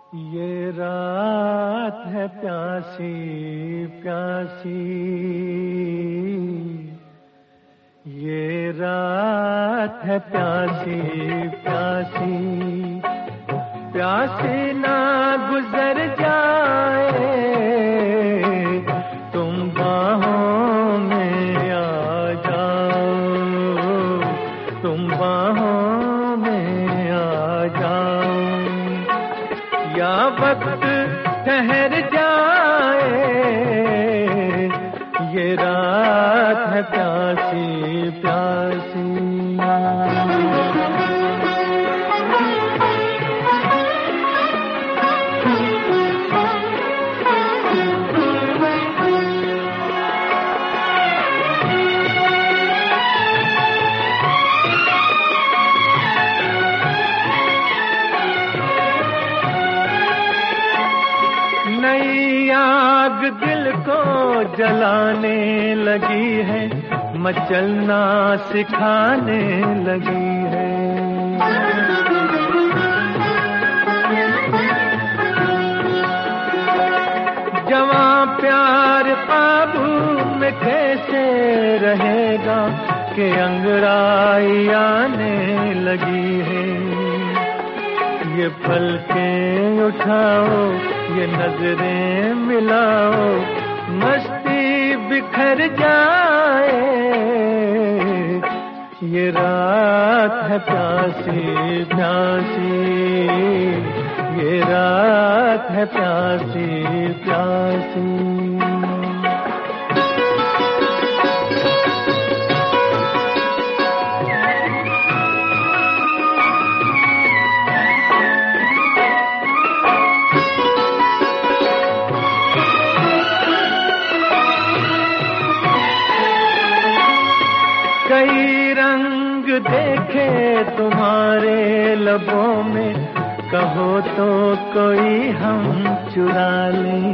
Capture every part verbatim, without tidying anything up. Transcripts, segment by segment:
ये रात है प्यासी प्यासी, ये रात है प्यासी प्यासी, प्यासी ना गुजर जाए तुम बाहों में आ जाओ, तुम बाहों में आ जाओ, या वक्त ठहर जाए, ये रात है प्यासी प्यासी। नई आग दिल को जलाने लगी है, मचलना सिखाने लगी है। जवां प्यार काबू में कैसे रहेगा कि अंगड़ाई आने लगी है। ये पलकें उठाओ, ये नजरें मिलाओ, मस्ती बिखर जाए, ये रात है प्यासी प्यासी, ये रात है प्यासी प्यासी। कई रंग देखे तुम्हारे लबों में, कहो तो कोई हम चुरा लें।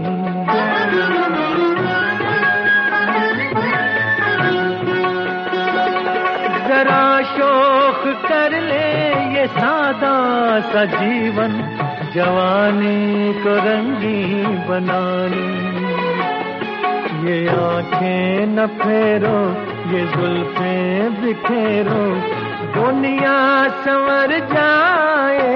जरा शौक कर ले ये सादा सा जीवन, जवानी को रंगीन बना ले। ये आंखें न फेरो, ये जुल्फें बिखेरो, दुनिया संवर जाए,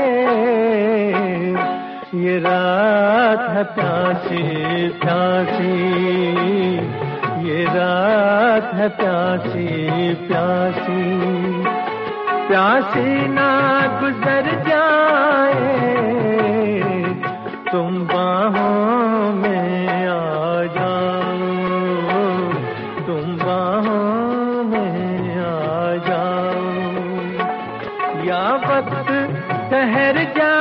ये रात है प्यासी प्यासी, ये रात है प्यासी प्यासी, प्यासी ना गुजर जाए तुम बाहों में आ जाओ, तुम बाहों में आ जाओ, या वक्त ठहर जाए।